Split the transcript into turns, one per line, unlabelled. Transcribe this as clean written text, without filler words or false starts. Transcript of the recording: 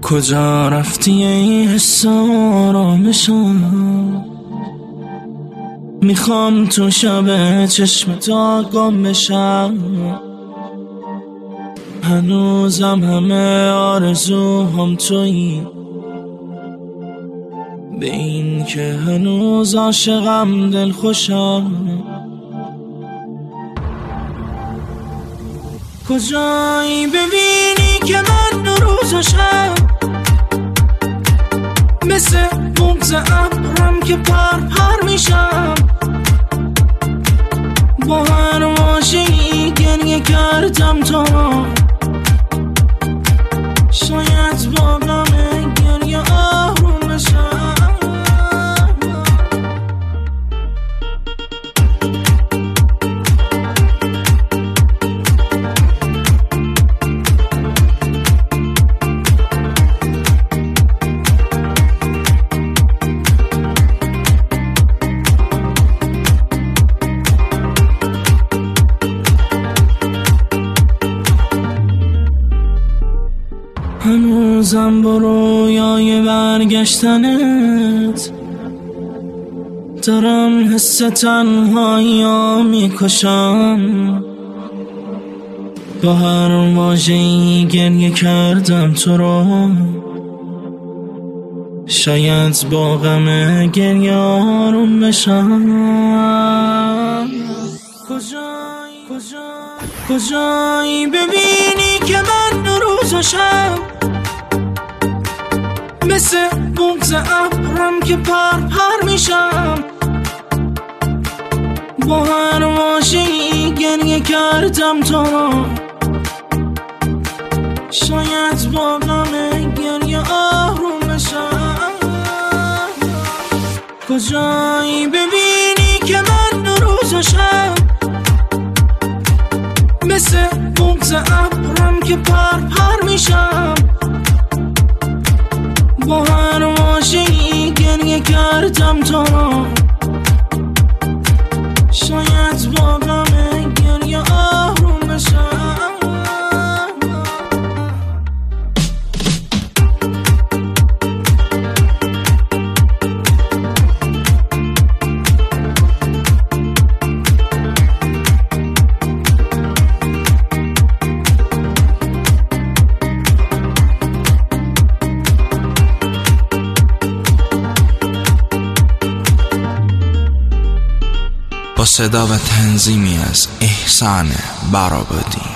کجا رفتی ای حس آرامشم؟ میخوام تو شب چشم تا گم بشم. هنوزم همه آرزوهم تویی، به این که هنوز عاشقم دل خوشم. کجایی ببینی که من روز و شب مثل بغض ابرم که پر پر میشم. با هر واژه‌ای گریه کردم تو را، شاید با غم گریه آروم بشم. هنوزم با رویای برگشتنت دارم حس تنهایی میکشم. با هر واژه‌ای گریه کردم تو رو، شاید با غم گریه آروم بشم. کجایی ببینی که من روز و شب مثل بغض ابرم که پر پر میشم. با هر واژه‌ای گریه کردم تو را، شاید با غم گریه آروم بشم. کجایی ببینی که من روز و شب مثل بغض ابرم که پر پر میشم. با هر واژه‌ای گریه کردم تو را، شاید با غم گریه آروم بشم.
با صدا و تنظیمی از احسان برابادی.